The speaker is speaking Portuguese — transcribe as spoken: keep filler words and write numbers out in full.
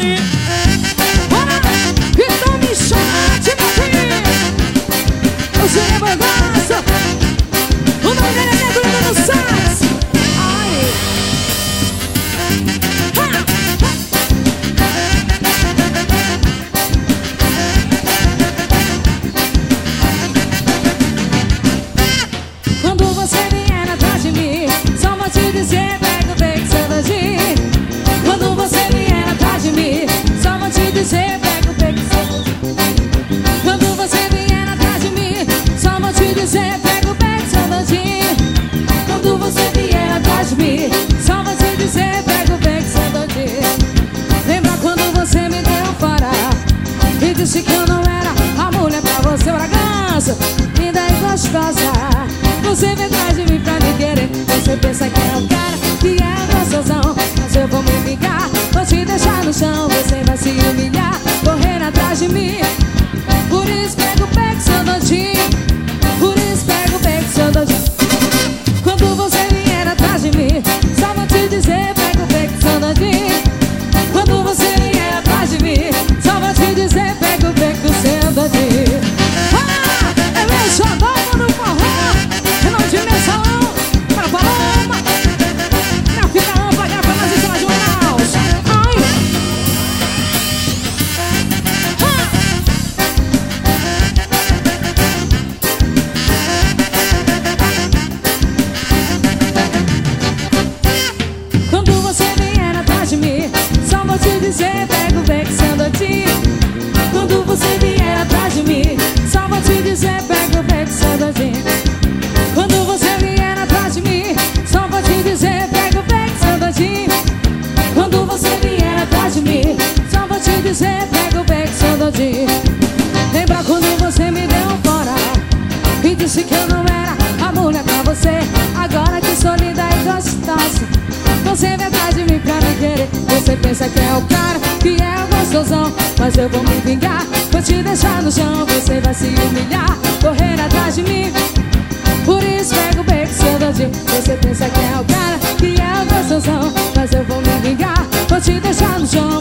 Mori. Bora! Então me chama de meu filho. Hoje é bagaço. O nome dele é Negro no sax. Ai. Ha! Quando você vier atrás de mim, só vou te dizer, pega o beco, seu doidinho. Quando você vier atrás de mim, só vou te dizer, pega o beco, seu doidinho. Quando você vier atrás de mim, só vou te dizer, pega o beco, seu doidinho. Quando você vier atrás de mim, só vou te dizer, pega o beco, seu doidinho. Lembra quando você me deu fora e disse que eu não era a mulher pra você, Bragança, linda e gostosa. Você vem atrás de mim pra me querer. Você pensa que é o cara que é gostosão, mas eu vou me vingar, vou te deixar no chão. Você vai se humilhar, correr atrás de mim. Por isso pega o beco, seu doidinho. Por isso pega o beco, seu doidinho. Quando você vier atrás de mim, só vou te dizer, pega o beco, seu doidinho. Quando você vier atrás de mim, só vou te dizer, pega o beco, seu doidinho. Ah, é meu xodó no forró. De meu salão, para Paloma, pra ficar ampla, pra nós e só de Manaus. Ai! Quando você vier atrás de mim, só vou te dizer, pega o beco, seu doidinho. Quando você vier atrás de mim, só vou te dizer, pega o beco, seu doidinho. Quando você vier atrás de mim, só vou te dizer, pega o beco, seu doidinho. Quando você vier atrás de mim, só vou te dizer, pega o beco, seu doidinho. Lembra quando você me deu fora e disse que eu não era a mulher pra você? Agora que sou linda e gostosa, você vem atrás de mim pra me querer. Você pensa que é o cara que é o gostosão, mas eu vou me vingar, vou te deixar no chão. Você vai se humilhar, correr atrás de mim. Por isso pega o beco, seu doidinho. Você pensa que é o cara que é o gostosão, mas eu vou me vingar, vou te deixar no chão.